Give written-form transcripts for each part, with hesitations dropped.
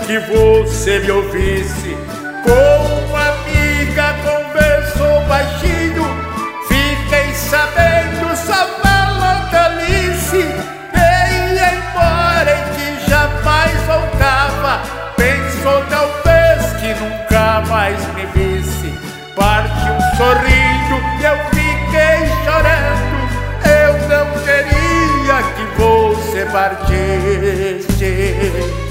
que você me ouvisse. Com uma amiga conversou baixinho, fiquei sabendo só falou Alice. Veio embora e que jamais voltava, pensou talvez que nunca mais me visse. Partiu sorrindo e eu fiquei chorando, eu não queria que você partisse.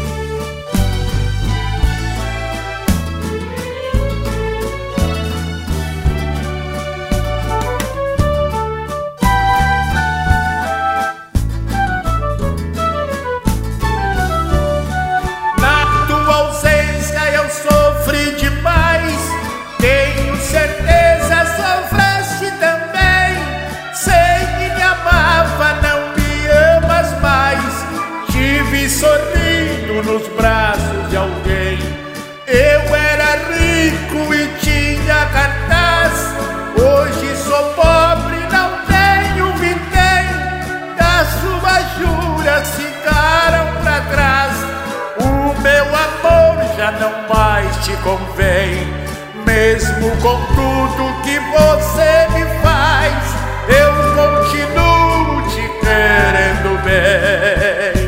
Sorrindo nos braços de alguém. Eu era rico e tinha cartaz, hoje sou pobre, não tenho vintém. Das suas juras ficaram pra trás, o meu amor já não mais te convém. Mesmo com tudo que você me faz, eu continuo te querendo bem.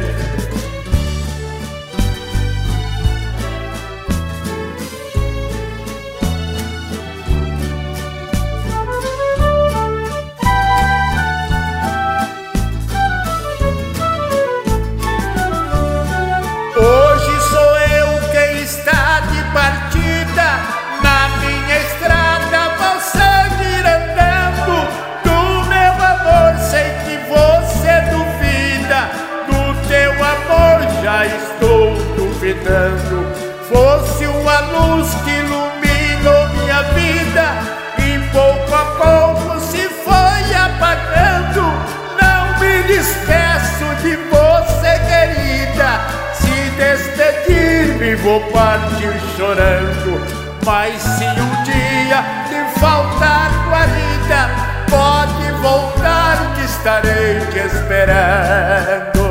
Hoje sou eu quem está de partida, na minha estrada vou seguir andando. Do meu amor sei que você duvida, do teu amor já estou duvidando. Fosse uma luz que iluminou minha vida e pouco a pouco se foi apagando. Não me despeço de você, querida, despedir-me vou partir chorando. Mas se um dia te faltar guarida, pode voltar que estarei te esperando.